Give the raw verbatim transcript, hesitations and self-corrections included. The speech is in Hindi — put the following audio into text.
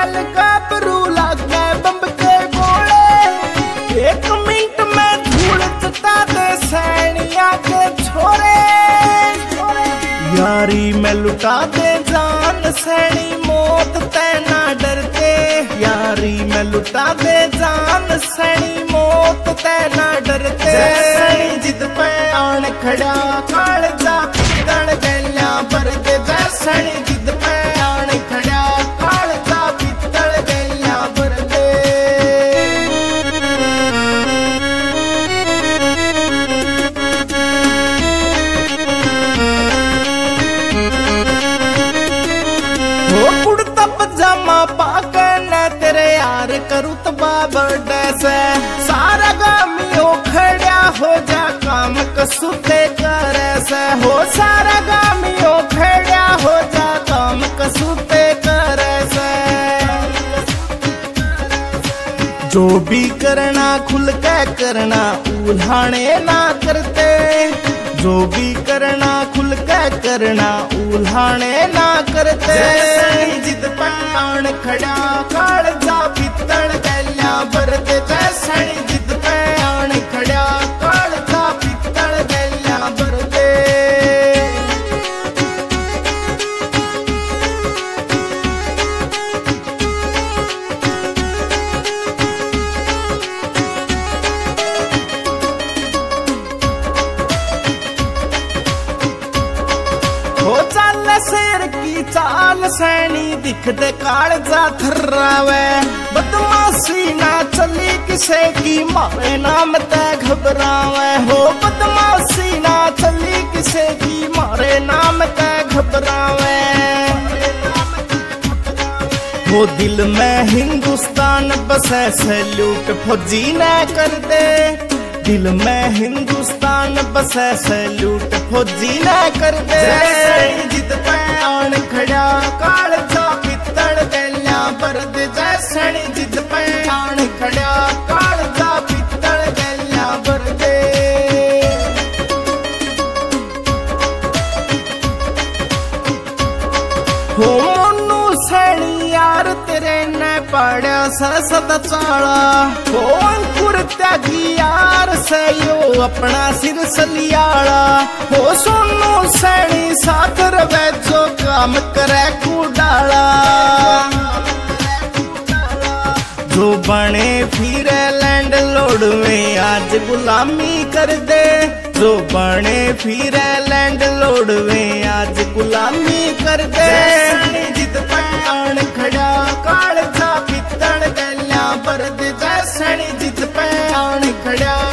गल गाबरू लागे बंब के गोले, एक मिनट में धूल चटा दे सैनिया के छोरे। यारी में लुटा दे जान सैनी मौत तैना डरते, यारी में लुटा दे जान सैनी मौत तैना डरते। सैनी जिद पे आन खड़ा कालजा पितल गैया भरते, सैनी जिद पे आन खड़ा कालजा पितल गैया भरते। कुड़ता पजामा पाके न तेरे यार करू तबा बर्थडे से, सारा गामियों खड़ा हो जा काम कसूते करे से, हो सारा गामियों खड़ा हो जा काम कसूते करे से। जो भी करना खुल के करना उल्हाने ना करते, जो भी करना खुल के करना उल्हाने ना करते। जिद पान खड़ा कालजा पितल गैया भरते, सैनी जिद पान खड़ा कालजा पितल गैया भरते। हो चाल शेर की चाल सैनी दिखते कालजा थर्रावे, बदमाशी ना चली किसे की मारे नाम तय घबरावे। हो बदमाशी ना चली किसे की मारे नाम तय घबरावे। वो दिल में हिंदुस्तान बसे सैल्यूट फौजी न कर दे, दिल में हिंदुस्तान बसे सैल्यूट फौजी न कर दे। जिद पे आन खड़ा कालजा पितल गैया भरते, सैनी जिद पे आन खड़ा कालजा पितल गैया भरते। हो मोनू सैनी यार तेरे ने पड़ा सरसद चाला, हो अंकुर त्यागी यार से यो अपना सिर सलियाला। हो सोनू सैनी साथ रवे जो काम करे कुडाला, जो बने फिरे लैंड लोड में आज गुलामी कर दे, जो बने फिरे लैंड लोड में आज गुलामी कर दे। जिद पान खड़ा कालजा पितल गैया भरते, सैनी जिद पान खड़ा